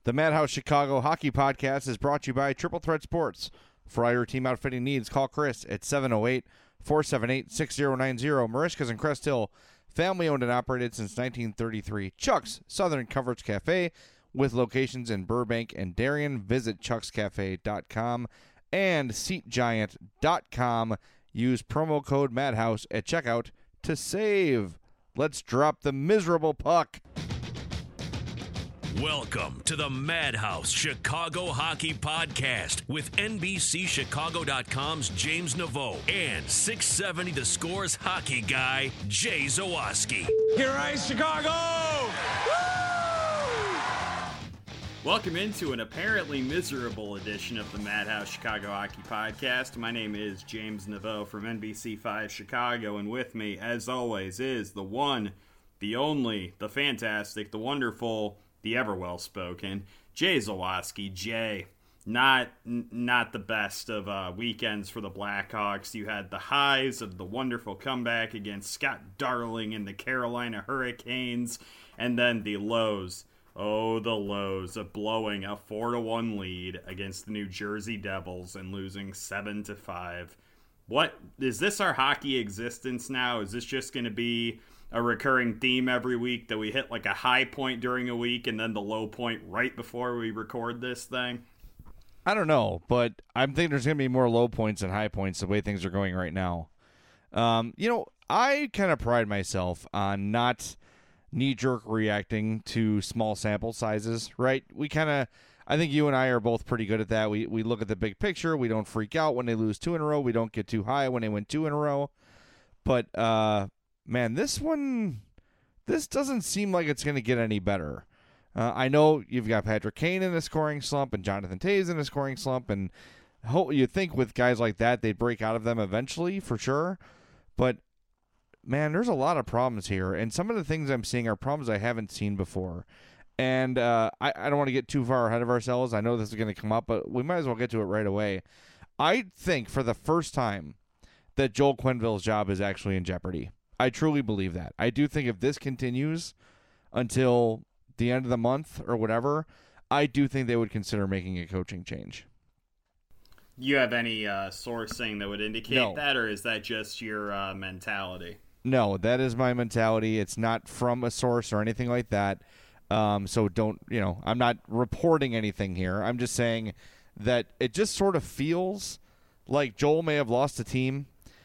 The Madhouse Chicago Hockey Podcast is brought to you by Triple Threat Sports. For all your team outfitting needs, call Chris at 708-478-6090. Marishkas and Crest Hill, family owned and operated since 1933. Chuck's Southern Comforts Cafe with locations in Burbank and Darien. Visit chuckscafe.com and SeatGiant.com. Use promo code Madhouse at checkout to save. Let's drop the miserable puck. Welcome to the Madhouse Chicago Hockey Podcast with NBCChicago.com's James Naveau and 670 The Score's hockey guy, Jay Zawaski. Here is Chicago! Woo! Welcome into an apparently miserable edition of the Madhouse Chicago Hockey Podcast. My name is James Naveau from NBC5 Chicago, and with me, as always, is the one, the only, the fantastic, the wonderful, the ever well-spoken, Jay Zawaski. Jay, not the best of weekends for the Blackhawks. You had the highs of the wonderful comeback against Scott Darling and the Carolina Hurricanes, and then the lows. Oh, the lows of blowing a 4-1 lead against the New Jersey Devils and losing 7-5. What is this, our hockey existence now? Is this just going to be a recurring theme every week that we hit like a high point during a week and then the low point right before we record this thing? I don't know, but I'm thinking there's going to be more low points than high points the way things are going right now. I kind of pride myself on not knee-jerk reacting to small sample sizes, right? I think you and I are both pretty good at that. We look at the big picture. We don't freak out when they lose 2 in a row. We don't get too high when they win 2 in a row. But, man, this doesn't seem like it's going to get any better. I know you've got Patrick Kane in a scoring slump and Jonathan Toews in a scoring slump, and you'd think with guys like that they'd break out of them eventually, for sure. But, man, there's a lot of problems here, and some of the things I'm seeing are problems I haven't seen before. And I don't want to get too far ahead of ourselves. I know this is going to come up, but we might as well get to it right away. I think for the first time that Joel Quenneville's job is actually in jeopardy. I truly believe that. I do think if this continues until the end of the month or whatever, I do think they would consider making a coaching change. You have any sourcing that would indicate that, or is that just your mentality? No, that is my mentality. It's not from a source or anything like that. So don't, I'm not reporting anything here. I'm just saying that it just sort of feels like Joel may have lost the team.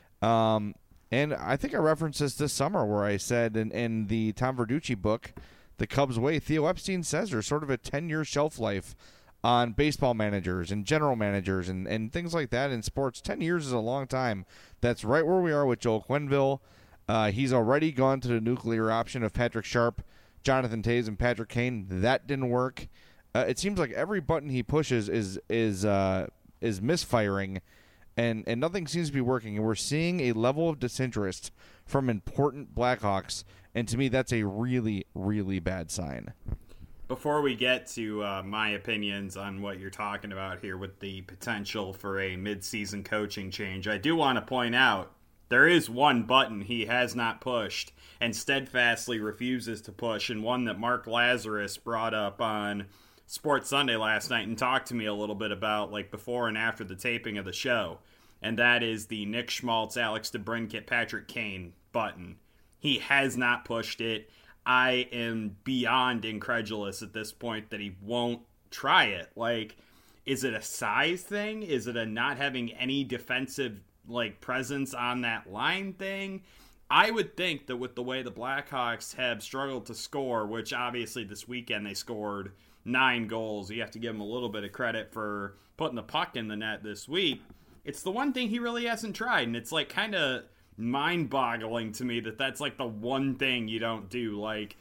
And I think I referenced this summer where I said in the Tom Verducci book, The Cubs Way, Theo Epstein says there's sort of a 10-year shelf life on baseball managers and general managers and things like that in sports. 10 years is a long time. That's right where we are with Joel Quenneville. He's already gone to the nuclear option of Patrick Sharp, Jonathan Toews, and Patrick Kane. That didn't work. It seems like every button he pushes is misfiring. And nothing seems to be working, and we're seeing a level of disinterest from important Blackhawks, and to me, that's a really, really bad sign. Before we get to my opinions on what you're talking about here with the potential for a midseason coaching change, I do want to point out there is one button he has not pushed and steadfastly refuses to push, and one that Mark Lazarus brought up on Sports Sunday last night and talked to me a little bit about, like, before and after the taping of the show, and that is the Nick Schmaltz, Alex DeBrincat, Patrick Kane button. He has not pushed it. I am beyond incredulous at this point that he won't try it. Like, is it a size thing? Is it a not having any defensive, presence on that line thing? I would think that with the way the Blackhawks have struggled to score, which obviously this weekend they scored 9 goals. You have to give him a little bit of credit for putting the puck in the net this week. It's the one thing he really hasn't tried, and it's kind of mind-boggling to me that that's the one thing you don't do.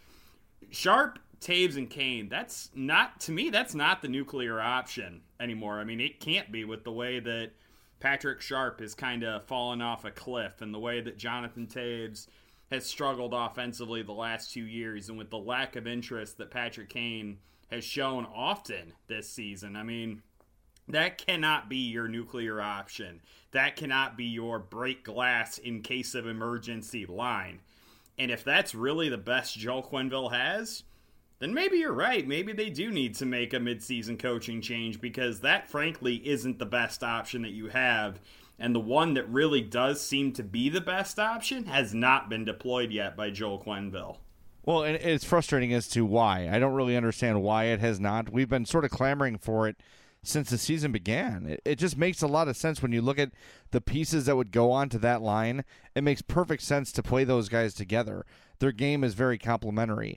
Sharp, Toews, and Kane, that's not the nuclear option anymore. I mean, it can't be with the way that Patrick Sharp has kind of fallen off a cliff and the way that Jonathan Toews has struggled offensively the last 2 years, and with the lack of interest that Patrick Kane has shown often this season. I mean, that cannot be your nuclear option. That cannot be your break glass in case of emergency line. And if that's really the best Joel Quenneville has, then maybe you're right. Maybe they do need to make a midseason coaching change, because that, frankly, isn't the best option that you have. And the one that really does seem to be the best option has not been deployed yet by Joel Quenneville. Well, and it's frustrating as to why. I don't really understand why it has not. We've been sort of clamoring for it since the season began. It just makes a lot of sense when you look at the pieces that would go onto that line. It makes perfect sense to play those guys together. Their game is very complementary.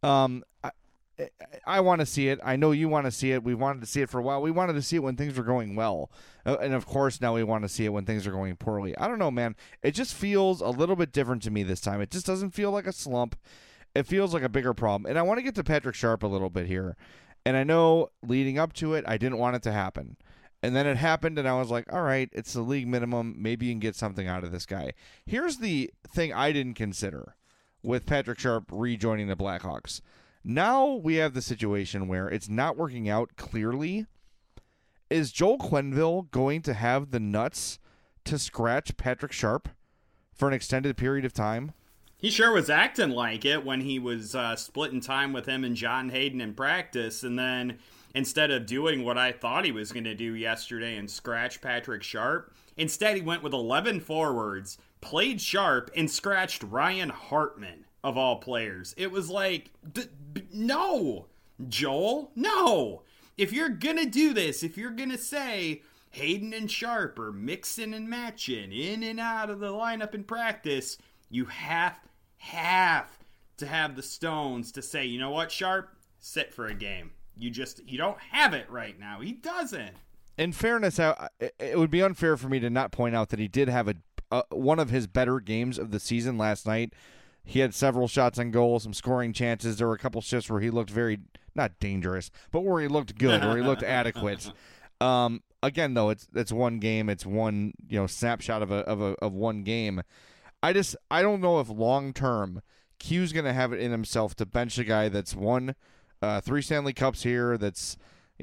I want to see it. I know you want to see it. We wanted to see it for a while. We wanted to see it when things were going well. And, of course, now we want to see it when things are going poorly. I don't know, man. It just feels a little bit different to me this time. It just doesn't feel like a slump. It feels like a bigger problem. And I want to get to Patrick Sharp a little bit here. And I know leading up to it, I didn't want it to happen. And then it happened, and I was like, all right, it's the league minimum. Maybe you can get something out of this guy. Here's the thing I didn't consider with Patrick Sharp rejoining the Blackhawks. Now we have the situation where it's not working out clearly. Is Joel Quenneville going to have the nuts to scratch Patrick Sharp for an extended period of time? He sure was acting like it when he was splitting time with him and John Hayden in practice, and then instead of doing what I thought he was going to do yesterday and scratch Patrick Sharp, instead he went with 11 forwards, played Sharp, and scratched Ryan Hartman, of all players. It was like, no, Joel, no. If you're going to do this, if you're going to say Hayden and Sharp are mixing and matching in and out of the lineup in practice, you have to have the stones to say, you know what, Sharp, sit for a game. You don't have it right now. He doesn't. In fairness, it would be unfair for me to not point out that he did have one of his better games of the season last night. He had several shots on goal, some scoring chances. There were a couple shifts where he looked very, not dangerous, but where he looked good, where he looked adequate. Again, though, it's one game. It's one snapshot of one game. I don't know if long term Q's going to have it in himself to bench a guy that's won 3 Stanley Cups here. That's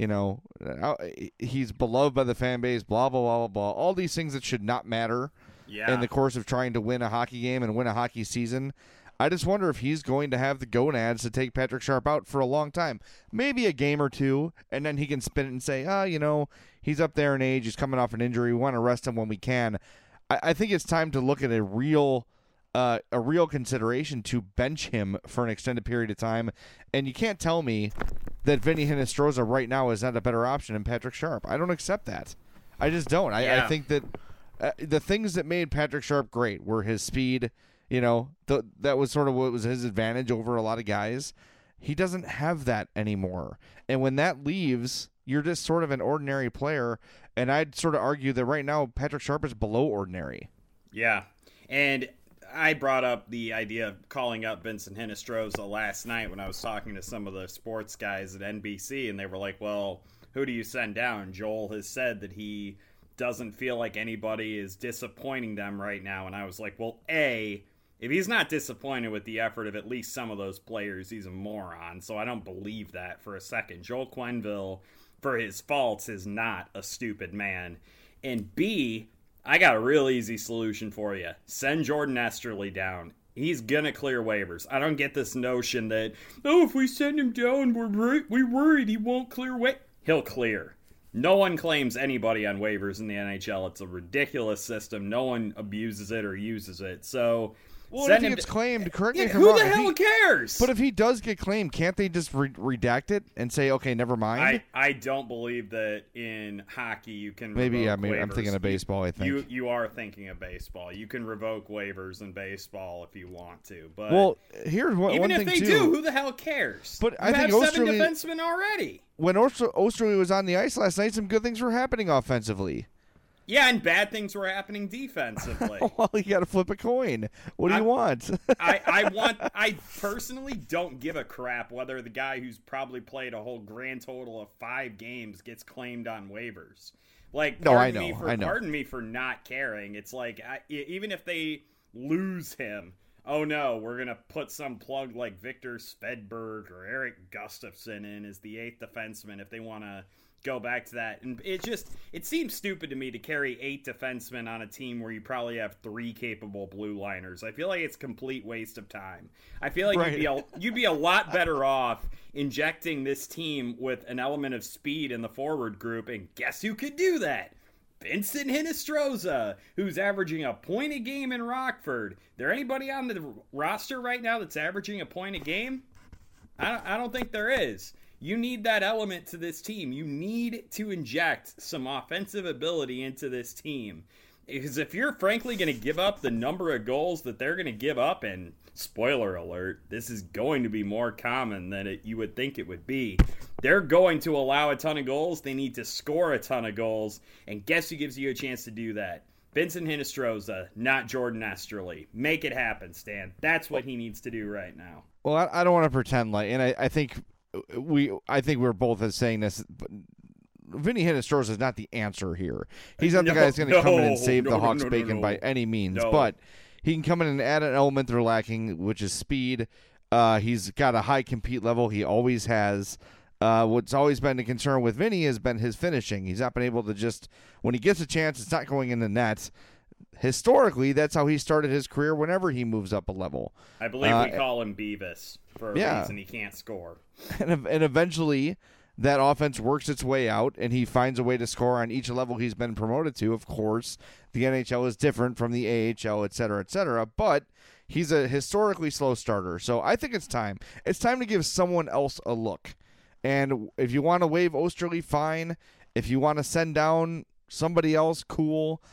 he's beloved by the fan base. Blah blah blah blah blah. All these things that should not matter in the course of trying to win a hockey game and win a hockey season. I just wonder if he's going to have the gonads to take Patrick Sharp out for a long time, maybe a game or two, and then he can spin it and say, he's up there in age. He's coming off an injury. We want to rest him when we can. I think it's time to look at a real consideration to bench him for an extended period of time. And you can't tell me that Vinny Hinostroza right now is not a better option than Patrick Sharp. I don't accept that. I just don't. I think that the things that made Patrick Sharp great were his speed. That was sort of what was his advantage over a lot of guys. He doesn't have that anymore. And when that leaves, you're just sort of an ordinary player. And I'd sort of argue that right now Patrick Sharp is below ordinary. Yeah. And I brought up the idea of calling up Vincent Hinostroza last night when I was talking to some of the sports guys at NBC, and they were like, well, who do you send down? Joel has said that he doesn't feel like anybody is disappointing them right now. And I was like, well, if he's not disappointed with the effort of at least some of those players, he's a moron. So I don't believe that for a second. Joel Quenneville, for his faults, is not a stupid man. And B, I got a real easy solution for you. Send Jordan Esterly down. He's going to clear waivers. I don't get this notion that, if we send him down, we're worried he won't clear waivers. He'll clear. No one claims anybody on waivers in the NHL. It's a ridiculous system. No one abuses it or uses it. So, if he gets claimed, correct me if I'm who wrong. the hell cares? But if he does get claimed, can't they just redact it and say, okay, never mind? I don't believe that in hockey you can maybe revoke waivers. I'm thinking of baseball, I think. You are thinking of baseball. You can revoke waivers in baseball if you want to. But well, here's one thing, too. Even if they do, who the hell cares? But I think have 7 defensemen already. When Osterley was on the ice last night, some good things were happening offensively. Yeah, and bad things were happening defensively. Well, you got to flip a coin. What do you want? I personally don't give a crap whether the guy who's probably played a whole grand total of 5 games gets claimed on waivers. Like, pardon me for not caring. It's like, even if they lose him oh no, we're going to put some plug like Victor Svedberg or Eric Gustafson in as the 8th defenseman if they want to go back to that. And it seems stupid to me to carry 8 defensemen on a team where you probably have 3 capable blue liners. I feel like it's a complete waste of time. I feel like you'd be a lot better off injecting this team with an element of speed in the forward group, and guess who could do that? Vincent Hinostroza, who's averaging a point a game in Rockford. There anybody on the roster right now that's averaging a point a game? I don't think there is. You need that element to this team. You need to inject some offensive ability into this team. Because if you're frankly going to give up the number of goals that they're going to give up, and spoiler alert, this is going to be more common than you would think it would be. They're going to allow a ton of goals. They need to score a ton of goals. And guess who gives you a chance to do that? Vincent Hinostroza, not Jordan Esterly. Make it happen, Stan. That's what he needs to do right now. Well, I don't want to pretend like, and I think we're both as saying this, but Vinny Hinostroza is not the answer here. He's not the guy that's going to come in and save the Hawks' bacon by any means, but he can come in and add an element they're lacking, which is speed. He's got a high compete level. He always has. What's always been a concern with Vinny has been his finishing. He's not been able to just, when he gets a chance, it's not going in the net. Historically, that's how he started his career whenever he moves up a level. I believe we call him Beavis for a reason he can't score. And eventually, that offense works its way out, and he finds a way to score on each level he's been promoted to. Of course, the NHL is different from the AHL, et cetera, but he's a historically slow starter. So I think it's time. It's time to give someone else a look. And if you want to waive Osterley, fine. If you want to send down somebody else, cool.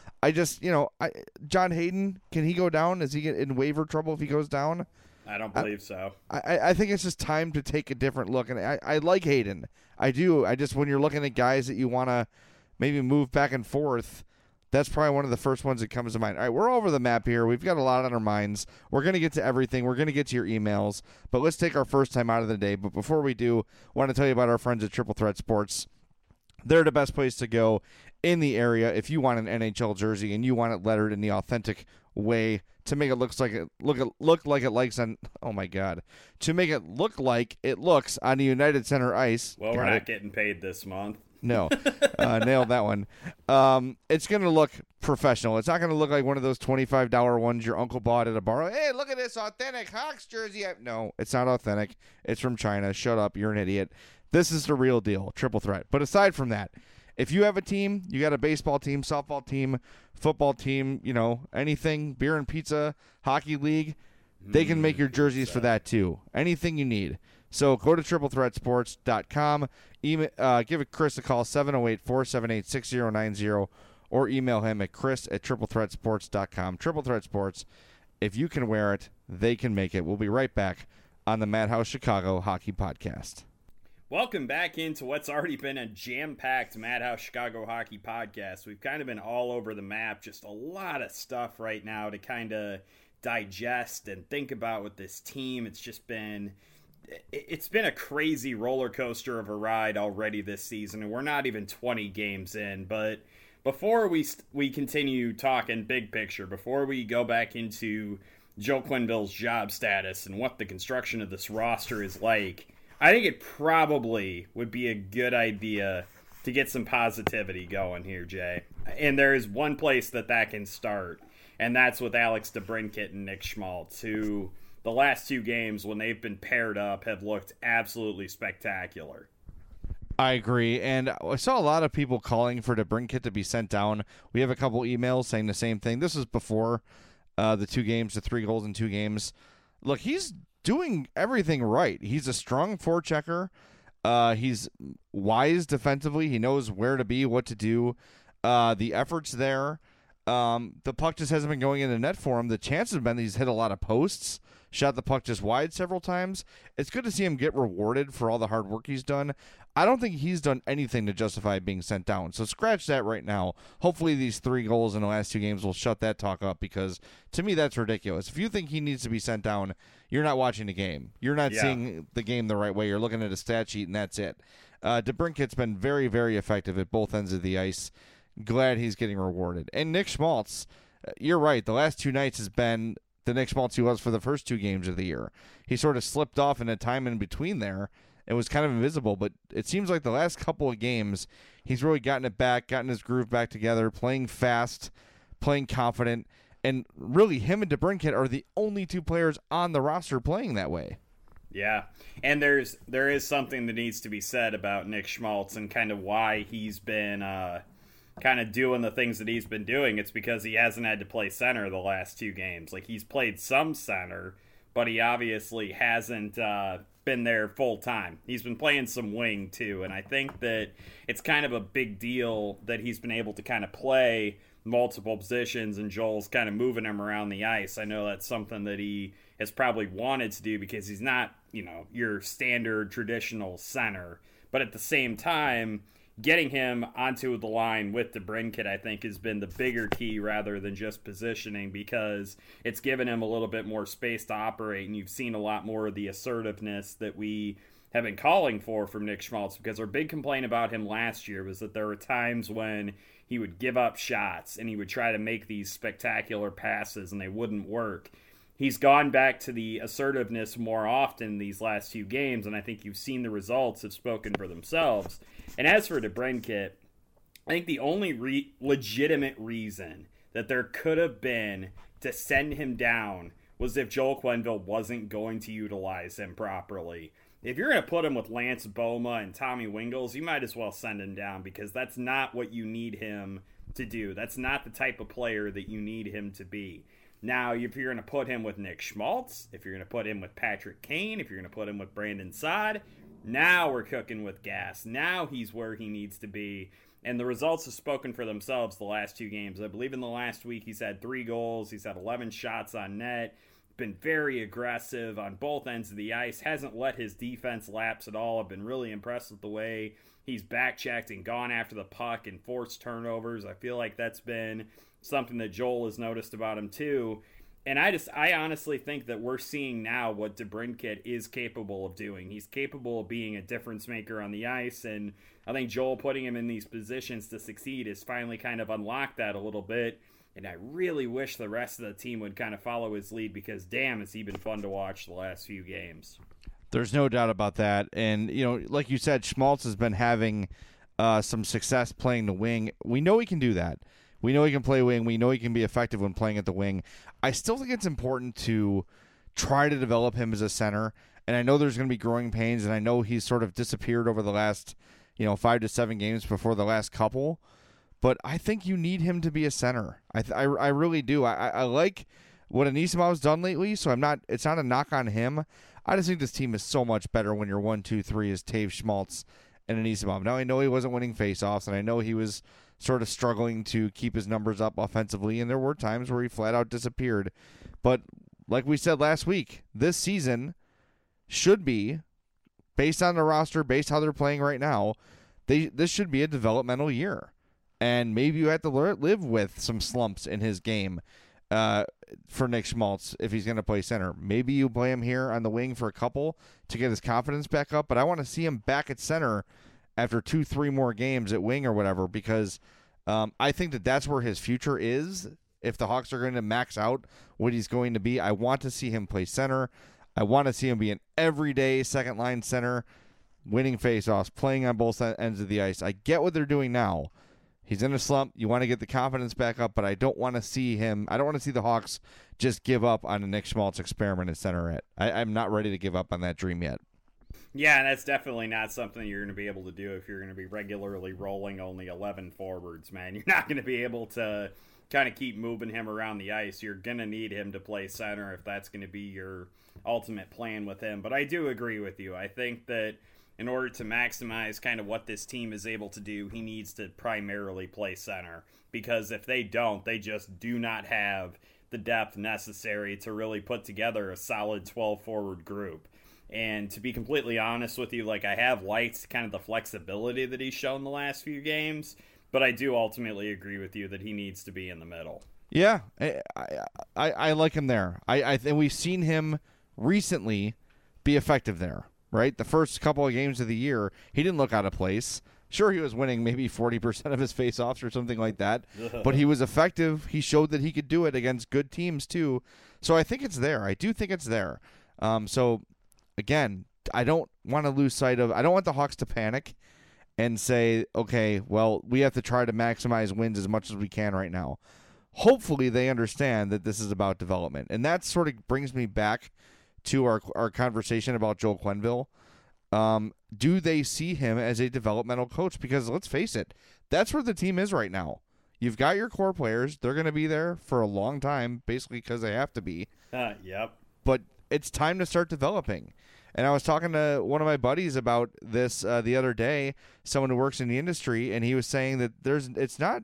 John Hayden, can he go down? Does he get in waiver trouble if he goes down? I don't believe so. I think it's just time to take a different look. And I like Hayden. I do. When you're looking at guys that you want to maybe move back and forth, that's probably one of the first ones that comes to mind. All right, we're all over the map here. We've got a lot on our minds. We're going to get to everything. We're going to get to your emails. But let's take our first time out of the day. But before we do, I want to tell you about our friends at Triple Threat Sports. They're the best place to go in the area if you want an NHL jersey and you want it lettered in the authentic way to make it look like it likes on. Oh my God! To make it look like it looks on the United Center ice. Well, we're not getting paid this month. No, nailed that one. It's going to look professional. It's not going to look like one of those $25 ones your uncle bought at a bar. Hey, look at this authentic Hawks jersey. No, it's not authentic. It's from China. Shut up. You're an idiot. This is the real deal. Triple Threat. But aside from that, if you have a team, you got a baseball team, softball team, football team, anything, beer and pizza, hockey league, they can make your jerseys for that too. Anything you need. So go to triplethreatsports.com, give Chris a call, 708-478-6090, or email him at chris@triplethreatsports.com. Triple Threat Sports, if you can wear it, they can make it. We'll be right back on the Madhouse Chicago Hockey Podcast. Welcome back into what's already been a jam-packed Madhouse Chicago Hockey Podcast. We've kind of been all over the map, just a lot of stuff right now to kind of digest and think about with this team. It's been a crazy roller coaster of a ride already this season, and we're not even 20 games in. But before we continue talking big picture, before we go back into Joe Quenneville's job status and what the construction of this roster is like, I think it probably would be a good idea to get some positivity going here, Jay. And there is one place that can start, and that's with Alex DeBrincat and Nick Schmaltz, who the last 2 games, when they've been paired up, have looked absolutely spectacular. I agree, and I saw a lot of people calling for DeBrincat to be sent down. We have a couple emails saying the same thing. This was before the 2 games, the 3 goals in 2 games. Look, he's doing everything right. He's a strong forechecker. He's wise defensively. He knows where to be, what to do. The effort's there. The puck just hasn't been going in the net for him. The chances have been he's hit a lot of posts, shot the puck just wide several times. It's good to see him get rewarded for all the hard work he's done. I don't think he's done anything to justify being sent down. So scratch that right now. Hopefully these 3 goals in the last 2 games will shut that talk up, because to me that's ridiculous. If you think he needs to be sent down, you're not watching the game. You're not seeing the game the right way. You're looking at a stat sheet and that's it. DeBrincat's been very, very effective at both ends of the ice. Glad he's getting rewarded. And Nick Schmaltz, you're right. The last 2 nights has been the Nick Schmaltz he was for the first 2 games of the year. He sort of slipped off in a time in between there and was kind of invisible, but it seems like the last couple of games he's really gotten it back, gotten his groove back together, playing fast, playing confident, and really him and DeBrincat are the only 2 players on the roster playing that way. Yeah, and there is something that needs to be said about Nick Schmaltz and kind of why he's been kind of doing the things that he's been doing. It's because he hasn't had to play center the last 2 games. Like, he's played some center, but he obviously hasn't been there full time. He's been playing some wing too, and I think that it's kind of a big deal that he's been able to kind of play multiple positions, and Joel's kind of moving him around the ice. I know that's something that he has probably wanted to do because he's not, your standard traditional center. But at the same time, getting him onto the line with DeBrincat, I think, has been the bigger key rather than just positioning, because it's given him a little bit more space to operate, and you've seen a lot more of the assertiveness that we have been calling for from Nick Schmaltz, because our big complaint about him last year was that there were times when he would give up shots and he would try to make these spectacular passes and they wouldn't work. He's gone back to the assertiveness more often these last 2 games, and I think you've seen the results have spoken for themselves. And as for DeBrincat, I think the only legitimate reason that there could have been to send him down was if Joel Quenneville wasn't going to utilize him properly. If you're going to put him with Lance Boma and Tommy Wingels, you might as well send him down, because that's not what you need him to do. That's not the type of player that you need him to be. Now, if you're going to put him with Nick Schmaltz, if you're going to put him with Patrick Kane, if you're going to put him with Brandon Saad, now we're cooking with gas. Now he's where he needs to be. And the results have spoken for themselves the last 2 games. I believe in the last week he's had 3 goals. He's had 11 shots on net. Been very aggressive on both ends of the ice. Hasn't let his defense lapse at all. I've been really impressed with the way he's back-checked and gone after the puck and forced turnovers. I feel like that's been something that Joel has noticed about him too. And I honestly think that we're seeing now what DeBrincat is capable of doing. He's capable of being a difference maker on the ice, and I think Joel putting him in these positions to succeed has finally kind of unlocked that a little bit. And I really wish the rest of the team would kind of follow his lead, because damn, has he been fun to watch the last few games. There's no doubt about that. And, like you said, Schmaltz has been having some success playing the wing. We know he can do that. We know he can play wing. We know he can be effective when playing at the wing. I still think it's important to try to develop him as a center. And I know there's going to be growing pains, and I know he's sort of disappeared over the last, 5 to 7 games before the last couple. But I think you need him to be a center. I really do. I like what Anisimov's done lately, so it's not a knock on him. I just think this team is so much better when your 1, 2, 3 is Taves, Schmaltz, and Anisimov. Now, I know he wasn't winning faceoffs, and I know he was sort of struggling to keep his numbers up offensively, and there were times where he flat out disappeared. But like we said last week, this season should be, based on the roster, based how they're playing right now, this should be a developmental year. And maybe you have to live with some slumps in his game for Nick Schmaltz if he's going to play center. Maybe you play him here on the wing for a couple to get his confidence back up, but I want to see him back at center after 2-3 more games at wing or whatever, because I think that's where his future is. If the Hawks are going to max out what he's going to be, I want to see him play center. I want to see him be an everyday second-line center, winning faceoffs, playing on both ends of the ice. I get what they're doing now. He's in a slump. You want to get the confidence back up, but I don't want to see the Hawks just give up on a Nick Schmaltz experiment at center yet. I'm not ready to give up on that dream yet. Yeah, and that's definitely not something you're going to be able to do if you're going to be regularly rolling only 11 forwards, man. You're not going to be able to kind of keep moving him around the ice. You're going to need him to play center if that's going to be your ultimate plan with him. But I do agree with you. I think that in order to maximize kind of what this team is able to do, he needs to primarily play center. Because if they don't, they just do not have the depth necessary to really put together a solid 12-forward group. And to be completely honest with you, I have liked kind of the flexibility that he's shown the last few games, but I do ultimately agree with you that he needs to be in the middle. Yeah, I like him there. I think we've seen him recently be effective there. Right? The first couple of games of the year, he didn't look out of place. Sure, he was winning maybe 40% of his faceoffs or something like that, but he was effective. He showed that he could do it against good teams too. So I think it's there. I do think it's there. So again, I don't want to lose sight of. I don't want the Hawks to panic and say, okay, well, we have to try to maximize wins as much as we can right now. Hopefully they understand that this is about development. And that sort of brings me back to our conversation about Joel Quenneville. Do they see him as a developmental coach? Because let's face it, that's where the team is right now. You've got your core players. They're going to be there for a long time, basically because they have to be. Yep. But it's time to start developing. And I was talking to one of my buddies about this the other day, someone who works in the industry, and he was saying that it's not,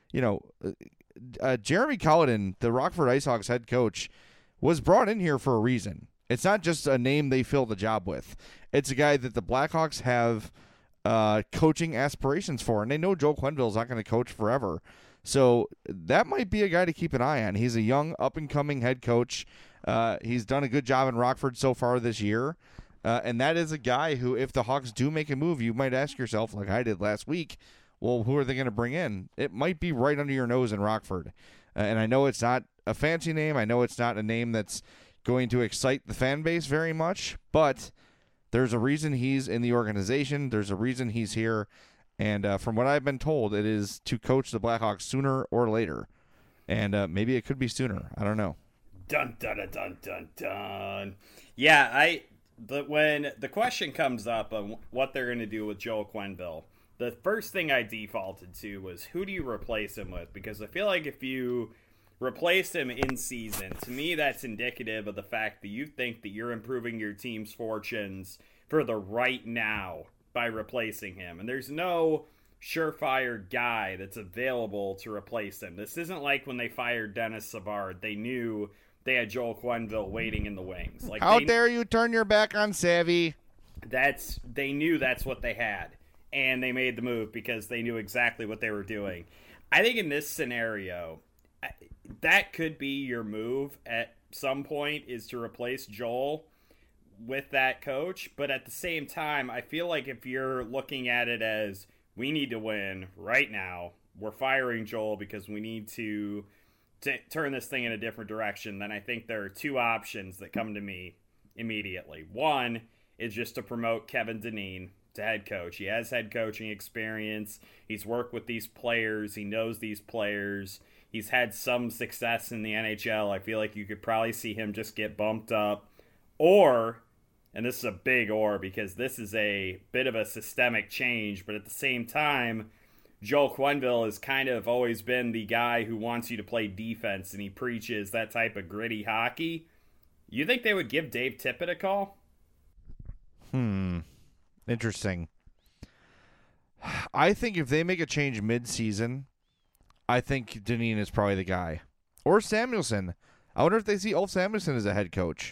Jeremy Colliton, the Rockford IceHogs head coach, was brought in here for a reason. It's not just a name they fill the job with. It's a guy that the Blackhawks have coaching aspirations for, and they know Joel Quenneville is not going to coach forever. So that might be a guy to keep an eye on. He's a young, up-and-coming head coach. He's done a good job in Rockford so far this year. And that is a guy who, if the Hawks do make a move, you might ask yourself, like I did last week, well, who are they going to bring in? It might be right under your nose in Rockford. And I know it's not a fancy name. I know it's not a name that's going to excite the fan base very much, but there's a reason he's in the organization. There's a reason he's here. And from what I've been told, it is to coach the Blackhawks sooner or later. And maybe it could be sooner. I don't know. Dun, dun, dun, dun, dun, dun. Yeah, when the question comes up on what they're going to do with Joel Quenneville, the first thing I defaulted to was, who do you replace him with? Because I feel like if you replace him in season, to me that's indicative of the fact that you think that you're improving your team's fortunes for the right now by replacing him. And there's no surefire guy that's available to replace him. This isn't like when they fired Dennis Savard. They knew they had Joel Quenneville waiting in the wings. Like, how dare you turn your back on Savvy? They knew that's what they had. And they made the move because they knew exactly what they were doing. I think in this scenario, that could be your move at some point, is to replace Joel with that coach. But at the same time, I feel like if you're looking at it as, we need to win right now, we're firing Joel because we need to turn this thing in a different direction, then I think there are two options that come to me immediately. One is just to promote Kevin Dineen to head coach. He has head coaching experience. He's worked with these players. He knows these players. He's had some success in the NHL. I feel like you could probably see him just get bumped up. Or, and this is a big or, because this is a bit of a systemic change, but at the same time, Joel Quenneville has kind of always been the guy who wants you to play defense, and he preaches that type of gritty hockey. You think they would give Dave Tippett a call? Interesting. I think if they make a change mid-season, I think Dineen is probably the guy. Or Samuelsson. I wonder if they see Ulf Samuelsson as a head coach.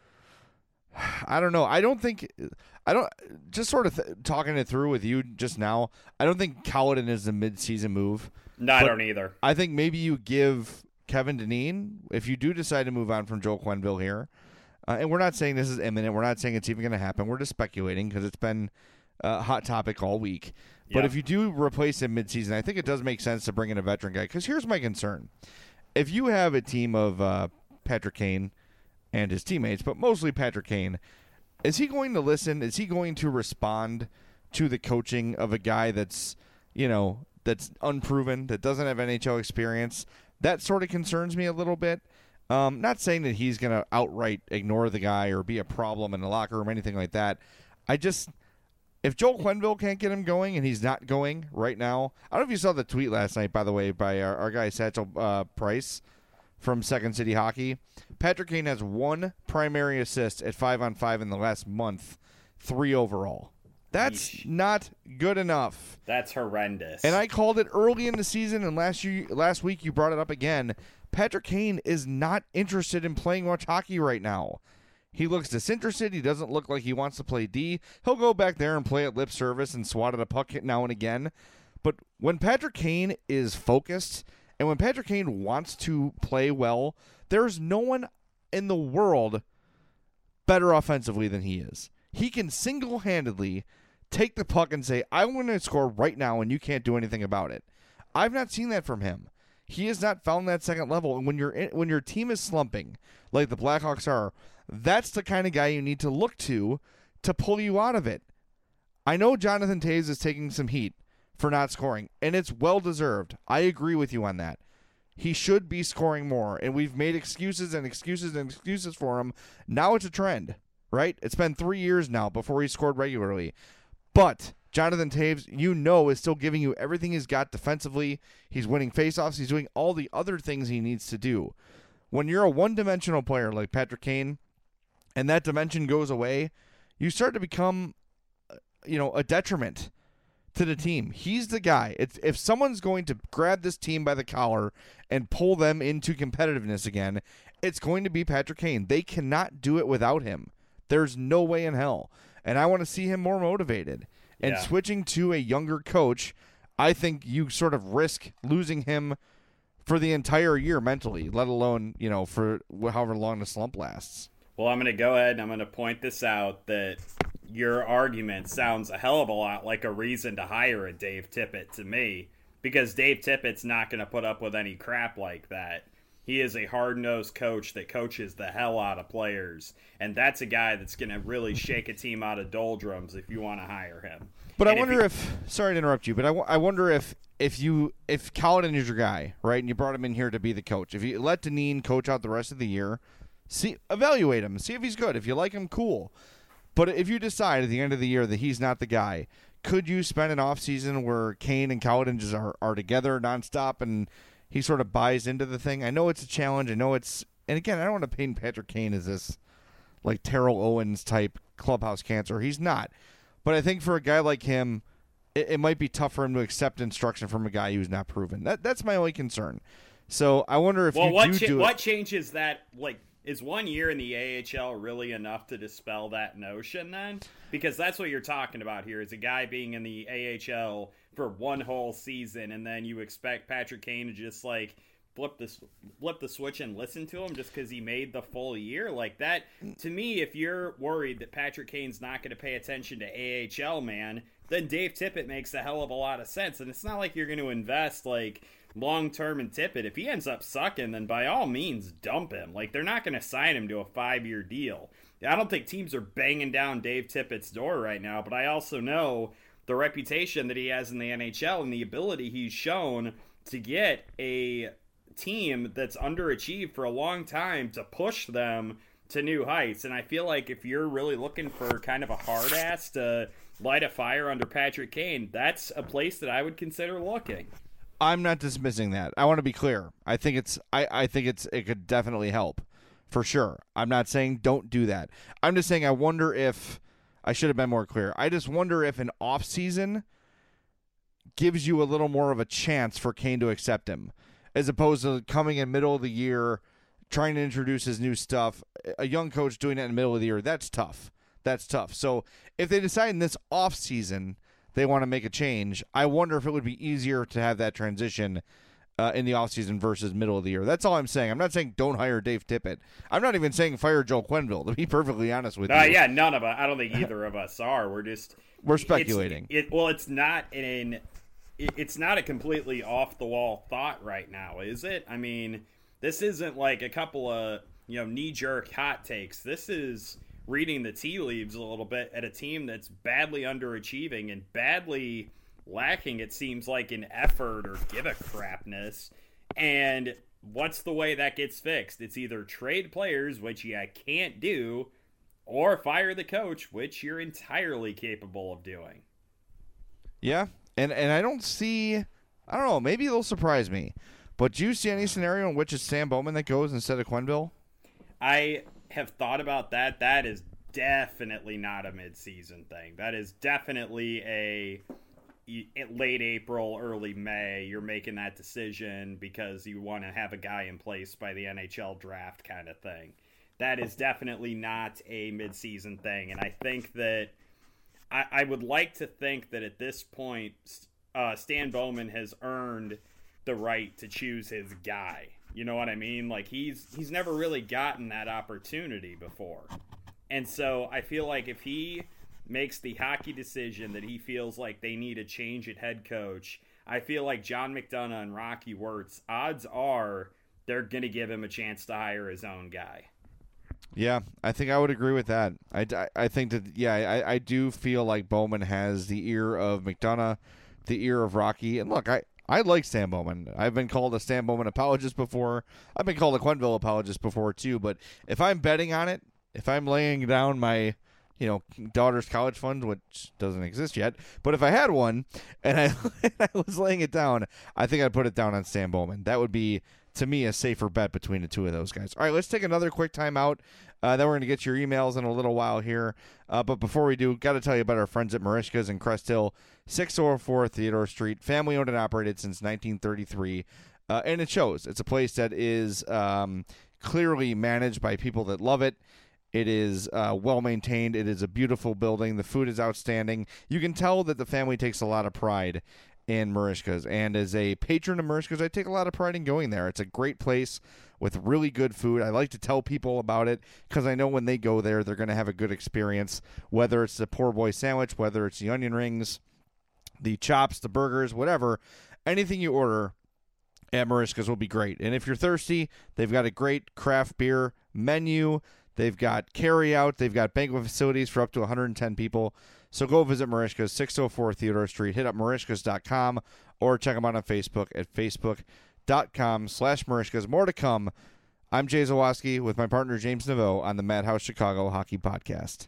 I don't know. Just sort of talking it through with you just now, I don't think Colliton is the mid-season move. No, I don't either. I think maybe you give Kevin Dineen, if you do decide to move on from Joel Quenneville here, and we're not saying this is imminent. We're not saying it's even going to happen. We're just speculating because it's been a hot topic all week. But if you do replace him midseason, I think it does make sense to bring in a veteran guy. Because here's my concern. If you have a team of Patrick Kane and his teammates, but mostly Patrick Kane, is he going to listen? Is he going to respond to the coaching of a guy that's unproven, that doesn't have NHL experience? That sort of concerns me a little bit. Not saying that he's going to outright ignore the guy or be a problem in the locker room or anything like that. If Joel Quenneville can't get him going, and he's not going right now, I don't know if you saw the tweet last night, by the way, by our guy Satchel Price from Second City Hockey. Patrick Kane has 1 primary assist at 5-on-5 in the last month, 3 overall. That's not good enough. That's horrendous. And I called it early in the season, and last week you brought it up again. Patrick Kane is not interested in playing much hockey right now. He looks disinterested. He doesn't look like he wants to play D. He'll go back there and play at lip service and swat at a puck now and again. But when Patrick Kane is focused and when Patrick Kane wants to play well, there's no one in the world better offensively than he is. He can single-handedly take the puck and say, I'm going to score right now and you can't do anything about it. I've not seen that from him. He has not found that second level. And when your team is slumping, like the Blackhawks are, that's the kind of guy you need to look to pull you out of it. I know Jonathan Toews is taking some heat for not scoring, and it's well-deserved. I agree with you on that. He should be scoring more, and we've made excuses and excuses and excuses for him. Now it's a trend, right? It's been 3 years now before he scored regularly. But Jonathan Toews, is still giving you everything he's got defensively. He's winning faceoffs. He's doing all the other things he needs to do. When you're a one-dimensional player like Patrick Kane, and that dimension goes away, you start to become, a detriment to the team. He's the guy. If someone's going to grab this team by the collar and pull them into competitiveness again, it's going to be Patrick Kane. They cannot do it without him. There's no way in hell. And I want to see him more motivated. And switching to a younger coach, I think you sort of risk losing him for the entire year mentally, let alone, for however long the slump lasts. Well, I'm going to go ahead and I'm going to point this out that your argument sounds a hell of a lot like a reason to hire a Dave Tippett to me, because Dave Tippett's not going to put up with any crap like that. He is a hard-nosed coach that coaches the hell out of players, and that's a guy that's going to really shake a team out of doldrums if you want to hire him. But I wonder if sorry to interrupt you, but I wonder if Kaladin is your guy, right, and you brought him in here to be the coach, if you let Dineen coach out the rest of the year, evaluate him, see if he's good. If you like him, cool. But if you decide at the end of the year that he's not the guy, could you spend an offseason where Kane and Kaladin just are together nonstop and he sort of buys into the thing? I know it's a challenge. And again, I don't want to paint Patrick Kane as this like Terrell Owens type clubhouse cancer. He's not. But I think for a guy like him, it might be tough for him to accept instruction from a guy who's not proven. That's my only concern. So I wonder if what changes that, like, is 1 year in the AHL really enough to dispel that notion then? Because that's what you're talking about here, is a guy being in the AHL for one whole season, and then you expect Patrick Kane to just, like, flip the switch and listen to him just because he made the full year? Like, that, to me, if you're worried that Patrick Kane's not going to pay attention to AHL, man, then Dave Tippett makes a hell of a lot of sense. And it's not like you're going to invest, like, long-term in Tippett. If he ends up sucking, then by all means dump him. Like, they're not going to sign him to a 5-year deal. I don't think teams are banging down Dave Tippett's door right now, but I also know the reputation that he has in the NHL and the ability he's shown to get a team that's underachieved for a long time to push them to new heights. And I feel like if you're really looking for kind of a hard ass to light a fire under Patrick Kane, that's a place that I would consider looking. I'm not dismissing that. I want to be clear. I think it could definitely help, for sure. I'm not saying don't do that. I'm just saying I wonder if I should have been more clear. I just wonder if an off season gives you a little more of a chance for Kane to accept him, as opposed to coming in middle of the year, trying to introduce his new stuff. A young coach doing that in the middle of the year, that's tough. That's tough. So if they decide in this off season they want to make a change, I wonder if it would be easier to have that transition in the offseason versus middle of the year. That's all I'm saying. I'm not saying don't hire Dave Tippett. I'm not even saying fire Joel Quenneville, to be perfectly honest with you. Yeah, none of us. I don't think either of us are. We're speculating. It's not a completely off the wall thought right now, is it? I mean, this isn't like a couple of knee jerk hot takes. This is reading the tea leaves a little bit at a team that's badly underachieving and badly lacking, it seems like, in effort or give a crapness. And what's the way that gets fixed? It's either trade players, which you can't do, or fire the coach, which you're entirely capable of doing. Yeah, and I don't know, maybe they'll surprise me. But do you see any scenario in which it's Sam Bowman that goes instead of Quenneville? I have thought about that. That is definitely not a mid-season thing. That is definitely a late April, early May. You're making that decision because you want to have a guy in place by the NHL draft kind of thing. That is definitely not a mid-season thing. And I think that I would like to think that at this point, Stan Bowman has earned the right to choose his guy. You know what I mean? Like, he's never really gotten that opportunity before. And so I feel like if he makes the hockey decision that he feels like they need a change at head coach, I feel like John McDonough and Rocky Wirtz, odds are they're going to give him a chance to hire his own guy. Yeah, I think I would agree with that. I think that, yeah, I do feel like Bowman has the ear of McDonough, the ear of Rocky. And look, I like Stan Bowman. I've been called a Stan Bowman apologist before. I've been called a Quenneville apologist before too. But if I'm betting on it, if I'm laying down my daughter's college fund, which doesn't exist yet, but if I had one and I was laying it down, I think I'd put it down on Stan Bowman. That would be, to me, a safer bet between the two of those guys. All right, let's take another quick timeout. Then we're going to get your emails in a little while here. But before we do, got to tell you about our friends at Merichka's in Crest Hill, 604 Theodore Street, family-owned and operated since 1933. And it shows. It's a place that is clearly managed by people that love it. It is well-maintained. It is a beautiful building. The food is outstanding. You can tell that the family takes a lot of pride in Merichka's. And as a patron of Merichka's, I take a lot of pride in going there. It's a great place with really good food. I like to tell people about it because I know when they go there, they're going to have a good experience, whether it's the poor boy sandwich, whether it's the onion rings, the chops, the burgers, whatever. Anything you order at Merichka's will be great. And if you're thirsty, they've got a great craft beer menu. They've got carry-out. They've got banquet facilities for up to 110 people. So go visit Merichka's, 604 Theodore Street. Hit up Merichka's.com or check them out on Facebook at Facebook.com/Merichka's. More to come. I'm Jay Zawoski with my partner James Naveau on the Madhouse Chicago Hockey Podcast.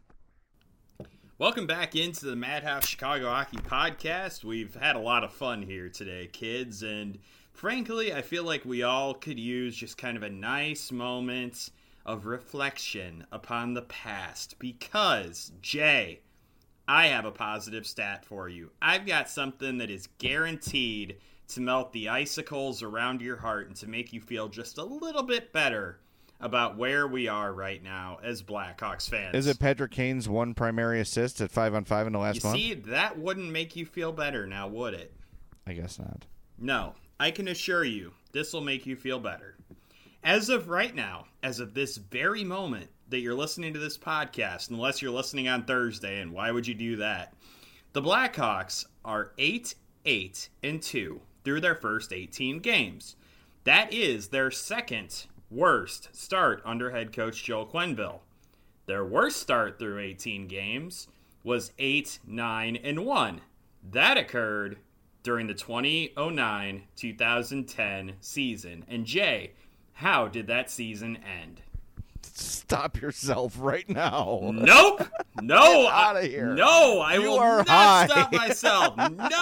Welcome back into the Madhouse Chicago Hockey Podcast. We've had a lot of fun here today, kids. And frankly, I feel like we all could use just kind of a nice moment of reflection upon the past because, Jay, I have a positive stat for you. I've got something that is guaranteed to melt the icicles around your heart and to make you feel just a little bit better about where we are right now as Blackhawks fans. Is it Patrick Kane's one primary assist at 5-on-5 in the last month? You see, that wouldn't make you feel better now, would it? I guess not. No, I can assure you this will make you feel better. As of right now, as of this very moment that you're listening to this podcast, unless you're listening on Thursday, and why would you do that? The Blackhawks are 8-8-2 through their first 18 games. That is their second worst start under head coach Joe Quenneville. Their worst start through 18 games was 8-9-1. That occurred during the 2009-2010 season. And Jay, how did that season end? Stop yourself right now. Nope. No. Get out of here. No, I will not high. stop myself.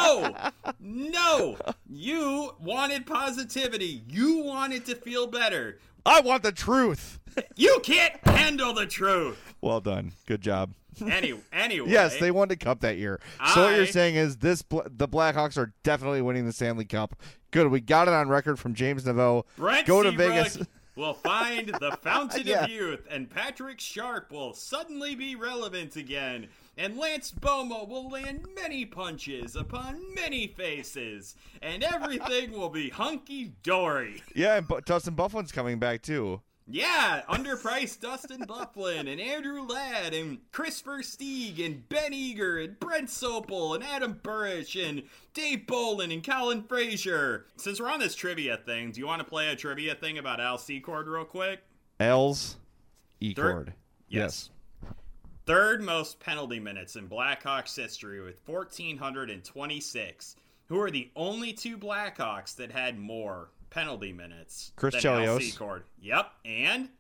No. You wanted positivity. You wanted to feel better. I want the truth. You can't handle the truth. Well done. Good job. Anyway. Yes, they won the cup that year. So what you're saying is the Blackhawks are definitely winning the Stanley Cup. Good. We got it on record from James Naveau. Brent Go to Seabrook Vegas. will find the fountain Yeah. of youth, and Patrick Sharp will suddenly be relevant again. And Lance Bomo will land many punches upon many faces, and everything will be hunky-dory. Yeah, and Dustin Byfuglien's coming back too. Yeah, underpriced Dustin Byfuglien and Andrew Ladd and Chris Versteeg and Ben Eager and Brent Sopel and Adam Burish and Dave Bolin and Colin Frazier. Since we're on this trivia thing, do you want to play a trivia thing about Al Secord real quick? L's E-Cord. Yes. Third most penalty minutes in Blackhawks history with 1,426. Who are the only two Blackhawks that had more penalty minutes Chris than Chelios. Al Secord? Yep, and?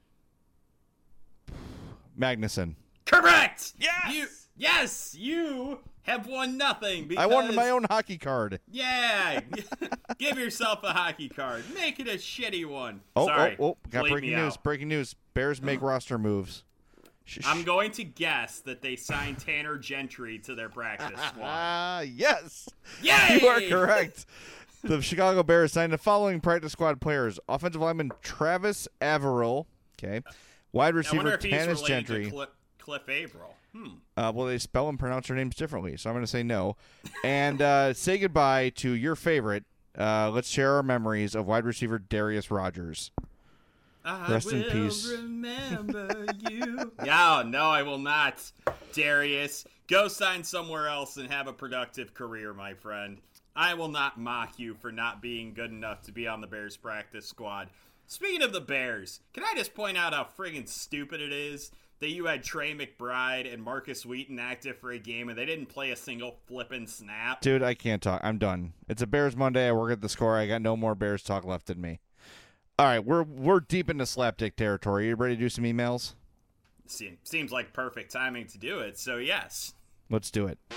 Magnuson. Correct! Yes! You have won nothing because... I wanted my own hockey card. Yeah! Give yourself a hockey card. Make it a shitty one. Oh, Sorry. got Bleep breaking me news. out. Breaking news. Bears make roster moves. I'm going to guess that they signed Tanner Gentry to their practice squad. Yes. Yay! You are correct. The Chicago Bears signed the following practice squad players. Offensive lineman Travis Averill. Okay. Wide I receiver wonder if he's Tanis related Gentry. to Cliff Averill. Well, they spell and pronounce their names differently, so I'm going to say no. And say goodbye to your favorite. Let's share our memories of wide receiver Darius Rogers. Rest in peace. Remember you. No, I will not. Darius, Go sign somewhere else and have a productive career, my friend. I will not mock you for not being good enough to be on the Bears practice squad. Speaking of the Bears, can I just point out how friggin' stupid it is that you had Trey McBride and Marcus Wheaton active for a game and they didn't play a single flippin' snap? Dude, I can't talk. I'm done. It's a Bears Monday. I work at the Score. I got no more Bears talk left in me. All right, we're deep into slapdick territory. You ready to do some emails? Seems like perfect timing to do it, so yes. Let's do it.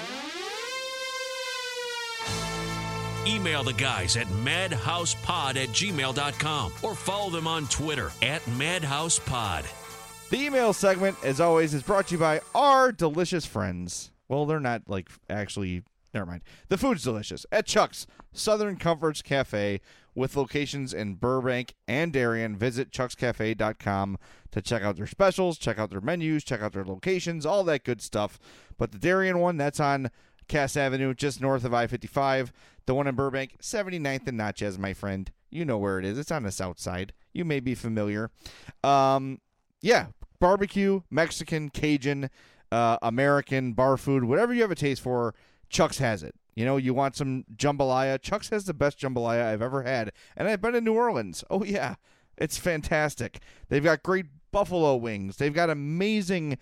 Email the guys at madhousepod@gmail.com or follow them on Twitter @madhousepod. The email segment, as always, is brought to you by our delicious friends. Well, they're not, actually, never mind. The food's delicious at Chuck's Southern Comforts Cafe with locations in Burbank and Darien. Visit chuckscafe.com to check out their specials, check out their menus, check out their locations, all that good stuff. But the Darien one, that's on Cass Avenue, just north of I-55. The one in Burbank, 79th and Natchez, my friend. You know where it is. It's on the south side. You may be familiar. Yeah, barbecue, Mexican, Cajun, American, bar food, whatever you have a taste for, Chuck's has it. You know, you want some jambalaya. Chuck's has the best jambalaya I've ever had. And I've been in New Orleans. Oh, yeah. It's fantastic. They've got great buffalo wings. They've got amazing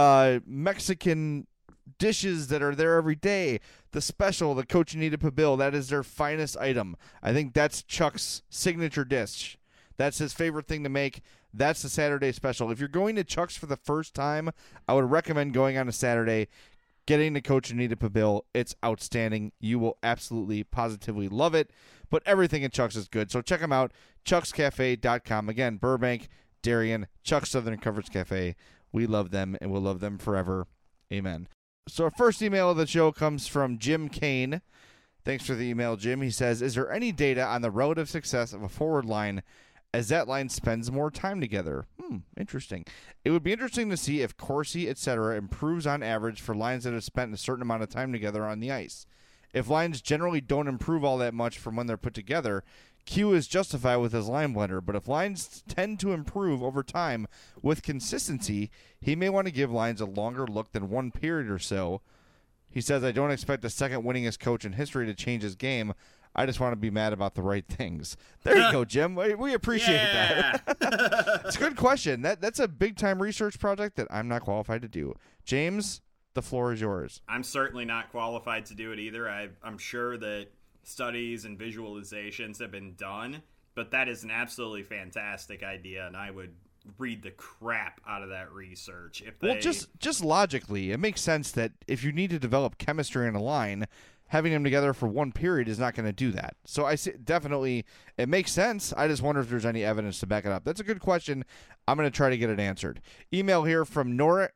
Mexican dishes that are there every day. The special, the Cochinita Pibil, that is their finest item. I think that's Chuck's signature dish. That's his favorite thing to make. That's the Saturday special. If you're going to Chuck's for the first time, I would recommend going on a Saturday, getting the Cochinita Pibil. It's outstanding. You will absolutely, positively love it. But everything in Chuck's is good. So check them out, chuckscafe.com. Again, Burbank, Darien, Chuck's Southern Comforts Cafe. We love them, and we'll love them forever. Amen. So our first email of the show comes from Jim Kane. Thanks for the email, Jim. He says, is there any data on the relative success of a forward line as that line spends more time together? Interesting. It would be interesting to see if Corsi, etc., improves on average for lines that have spent a certain amount of time together on the ice. If lines generally don't improve all that much from when they're put together, Q is justified with his line blender, but if lines tend to improve over time with consistency, he may want to give lines a longer look than one period or so. He says, I don't expect the second winningest coach in history to change his game. I just want to be mad about the right things. There you go, Jim. We appreciate that. It's a good question. That's a big-time research project that I'm not qualified to do. James, the floor is yours. I'm certainly not qualified to do it either. I'm sure that studies and visualizations have been done, but that is an absolutely fantastic idea, and I would read the crap out of that research. Well, just logically, it makes sense that if you need to develop chemistry in a line, having them together for one period is not going to do that. So I see, definitely, it makes sense. I just wonder if there's any evidence to back it up. That's a good question. I'm going to try to get it answered. Email here from Noah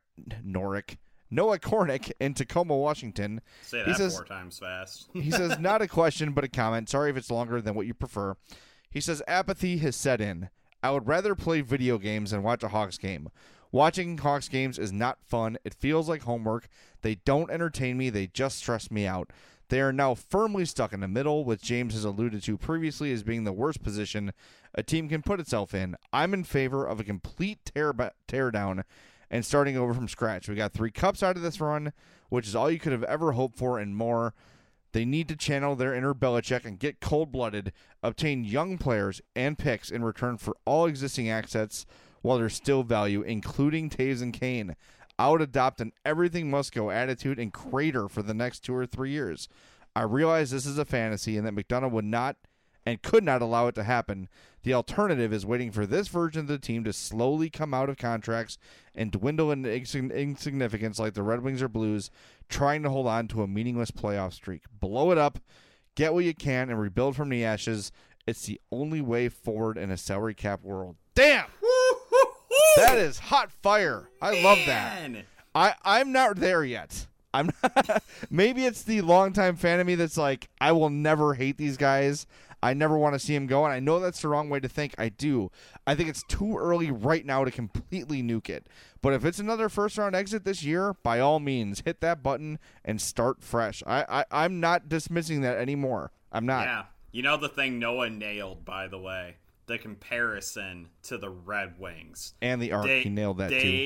Kornick in Tacoma, Washington. Say that 4 times fast. He says, not a question, but a comment. Sorry if it's longer than what you prefer. He says, apathy has set in. I would rather play video games than watch a Hawks game. Watching Hawks games is not fun. It feels like homework. They don't entertain me. They just stress me out. They are now firmly stuck in the middle, which James has alluded to previously as being the worst position a team can put itself in. I'm in favor of a complete tear down and starting over from scratch. We got 3 cups out of this run, which is all you could have ever hoped for and more. They need to channel their inner Belichick and get cold-blooded, obtain young players and picks in return for all existing assets while there's still value, including Taves and Kane. I would adopt an everything-must-go attitude and crater for the next 2 or 3 years. I realize this is a fantasy and that McDonough would not and could not allow it to happen. The alternative is waiting for this version of the team to slowly come out of contracts and dwindle into insignificance like the Red Wings or Blues, trying to hold on to a meaningless playoff streak. Blow it up, get what you can, and rebuild from the ashes. It's the only way forward in a salary cap world. Damn! That is hot fire. I love that. I'm not there yet. I'm not, maybe it's the longtime fan of me that's like, I will never hate these guys. I never want to see him go, and I know that's the wrong way to think. I do. I think it's too early right now to completely nuke it. But if it's another first-round exit this year, by all means, hit that button and start fresh. I'm not dismissing that anymore. I'm not. Yeah. You know the thing Noah nailed, by the way? The comparison to the Red Wings. And the arc. He nailed that, too. They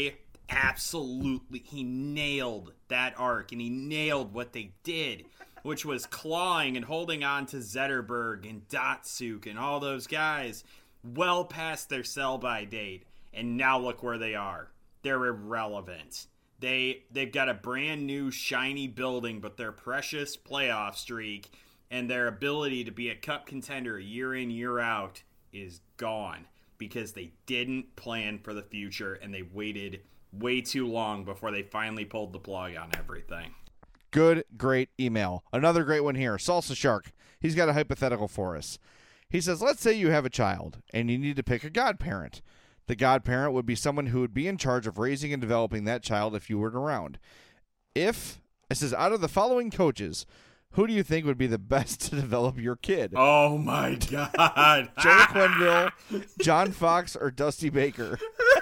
absolutely, he nailed that arc, and he nailed what they did, which was clawing and holding on to Zetterberg and Datsuk and all those guys well past their sell-by date. And now look where they are. They're irrelevant. They've got a brand new shiny building, but their precious playoff streak and their ability to be a cup contender year in, year out is gone because they didn't plan for the future and they waited way too long before they finally pulled the plug on everything. Good, great email. Another great one here. Salsa Shark. He's got a hypothetical for us. He says, let's say you have a child and you need to pick a godparent. The godparent would be someone who would be in charge of raising and developing that child if you weren't around. It says, out of the following coaches, who do you think would be the best to develop your kid? Oh, my God. Joey Quenneville, John Fox, or Dusty Baker?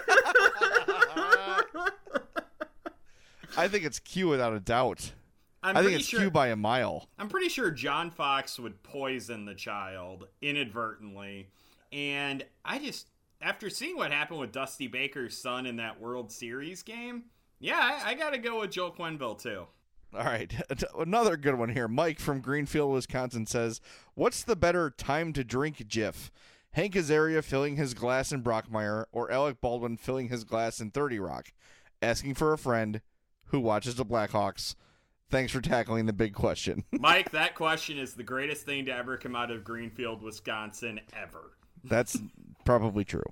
I think it's Q without a doubt. I think it's Q by a mile. I'm pretty sure John Fox would poison the child inadvertently. And after seeing what happened with Dusty Baker's son in that World Series game, yeah, I got to go with Joe Quenneville, too. All right. Another good one here. Mike from Greenfield, Wisconsin says, what's the better time to drink GIF? Hank Azaria filling his glass in Brockmire or Alec Baldwin filling his glass in 30 Rock? Asking for a friend who watches the Blackhawks. Thanks for tackling the big question. Mike, that question is the greatest thing to ever come out of Greenfield, Wisconsin, ever. That's probably true.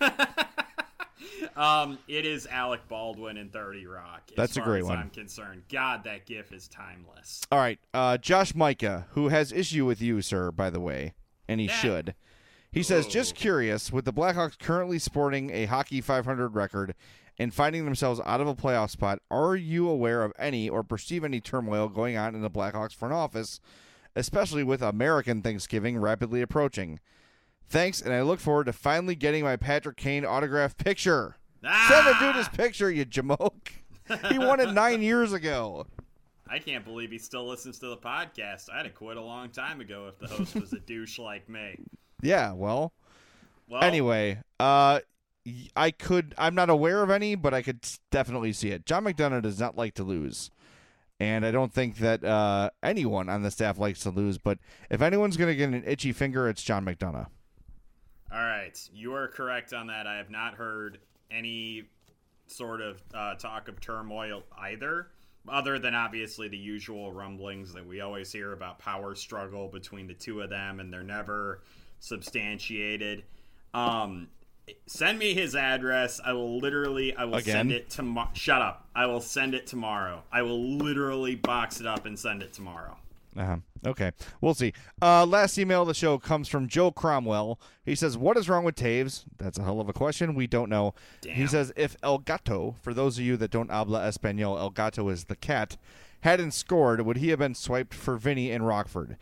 It is Alec Baldwin in 30 Rock. That's a great one. As far as I'm concerned. God, that gif is timeless. All right. Josh Micah, who has issue with you, sir, by the way, and he should. He says, just curious, with the Blackhawks currently sporting a hockey 500 record and finding themselves out of a playoff spot, are you aware of any or perceive any turmoil going on in the Blackhawks front office, especially with American Thanksgiving rapidly approaching? Thanks, and I look forward to finally getting my Patrick Kane autographed picture. Send the dude his picture, you jamoke. He won it 9 years ago. I can't believe he still listens to the podcast. I'd have quit a long time ago if the host was a douche like me. Yeah, well anyway, I'm not aware of any, but I could definitely see it. John McDonough does not like to lose. And I don't think that anyone on the staff likes to lose. But if anyone's going to get an itchy finger, it's John McDonough. All right. You are correct on that. I have not heard any sort of talk of turmoil either, other than obviously the usual rumblings that we always hear about power struggle between the two of them, and they're never substantiated. Send me his address. I will send it tomorrow. Shut up. I will send it tomorrow. I will literally box it up and send it tomorrow. Okay. We'll see. Last email of the show comes from Joe Cromwell. He says, what is wrong with Taves? That's a hell of a question. We don't know. Damn. He says, if El Gato, for those of you that don't habla Espanol, El Gato is the cat, hadn't scored, would he have been swiped for Vinny in Rockford?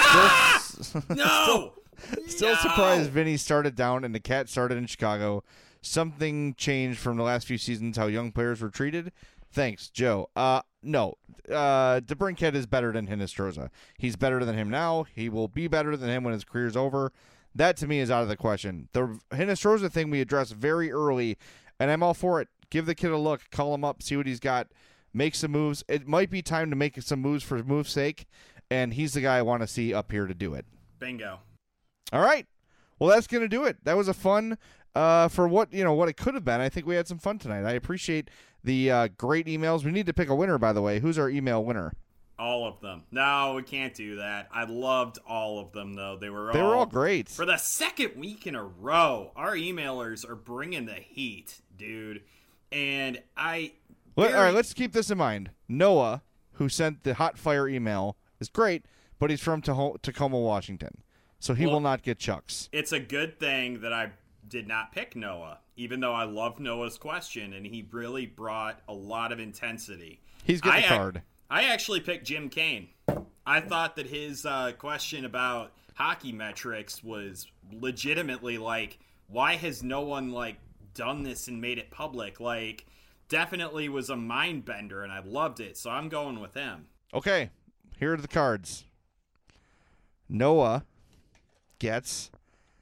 No! Still surprised Vinny started down and the cat started in Chicago. Something changed from the last few seasons how young players were treated? Thanks, Joe. No. DeBrincat is better than Hinostroza. He's better than him now. He will be better than him when his career's over. That, to me, is out of the question. The Hinostroza thing we addressed very early, and I'm all for it. Give the kid a look. Call him up. See what he's got. Make some moves. It might be time to make some moves for move's sake, and he's the guy I want to see up here to do it. Bingo. All right. Well, that's going to do it. That was a fun for what it could have been. I think we had some fun tonight. I appreciate the great emails. We need to pick a winner, by the way. Who's our email winner? All of them. No, we can't do that. I loved all of them, though. They were all great. For the second week in a row, our emailers are bringing the heat, dude. And all right, let's keep this in mind. Noah, who sent the hot fire email, is great, but he's from Tacoma, Washington. So he will not get chucks. It's a good thing that I did not pick Noah, even though I love Noah's question, and he really brought a lot of intensity. He's getting a card. I actually picked Jim Kane. I thought that his question about hockey metrics was legitimately like, why has no one done this and made it public? Definitely was a mind bender, and I loved it. So I'm going with him. Okay, here are the cards. Noah gets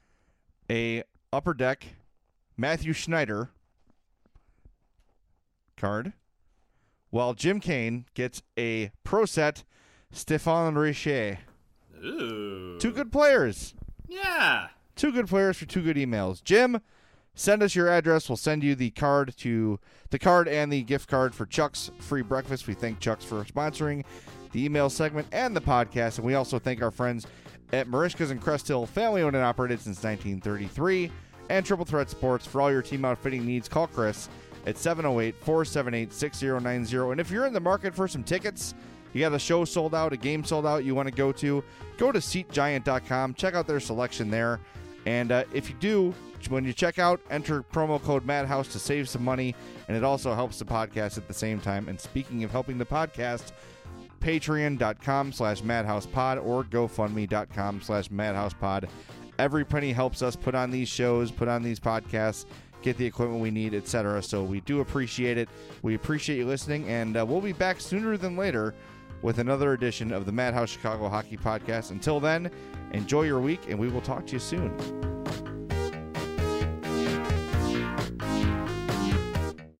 a Upper Deck Matthew Schneider card, while Jim Kane gets a Pro Set Stéphane Richer. Ooh. 2 good players. Yeah. 2 good players for 2 good emails. Jim, send us your address. We'll send you the card and the gift card for Chuck's Free Breakfast. We thank Chuck's for sponsoring the email segment and the podcast. And we also thank our friends at Marishka's in Crest Hill, family owned and operated since 1933. And Triple Threat Sports. For all your team outfitting needs, call Chris at 708-478-6090. And if you're in the market for some tickets, you got a show sold out, a game sold out you want to go to SeatGiant.com. Check out their selection there. And if you do, when you check out, enter promo code Madhouse to save some money. And it also helps the podcast at the same time. And speaking of helping the podcast, patreon.com/madhousepod or gofundme.com/madhousepod. Every penny helps us put on these shows, put on these podcasts, get the equipment we need, etc. So we do appreciate it. We appreciate you listening, and we'll be back sooner than later with another edition of the Madhouse Chicago Hockey Podcast. Until then, enjoy your week, and we will talk to you soon.